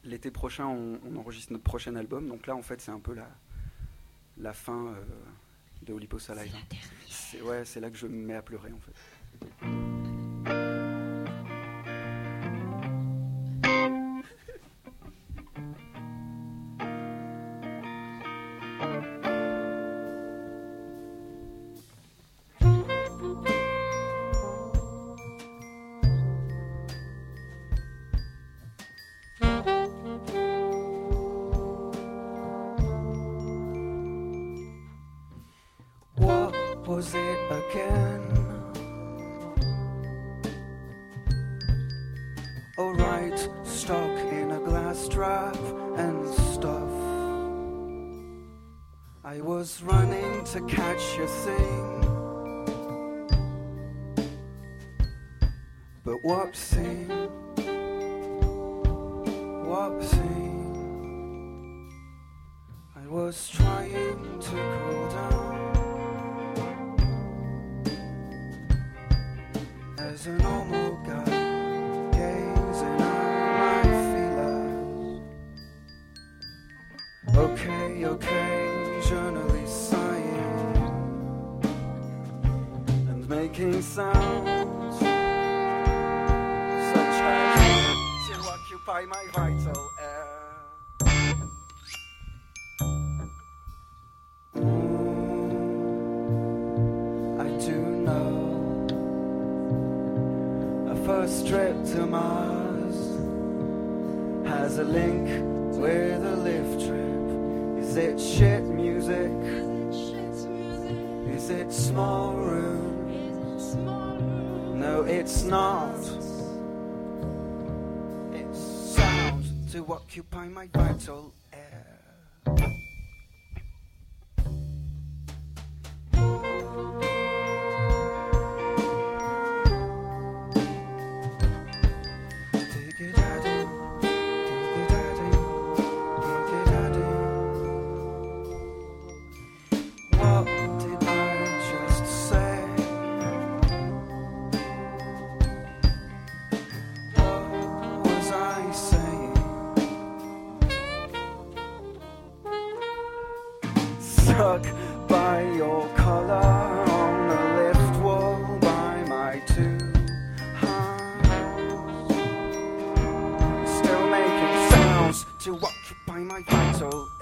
l'été prochain, on enregistre notre prochain album. Donc là, en fait, c'est un peu la fin de Olympus Alive. C'est là que je me mets à pleurer, en fait. Was it again? Alright, stuck in a glass trap and stuff. I was running to catch your thing, but whoopsie, I was trying to cool down as a normal guy, gazing at my feelers. Okay, occasionally sighing and making sounds such as to occupy my vital air. First trip to Mars has a link with a lift trip. Is it shit music? Is it small room? No, it's not. It's sound to occupy my vital air. Struck by your collar on the lift wall by my two hands, still making sounds to occupy my vital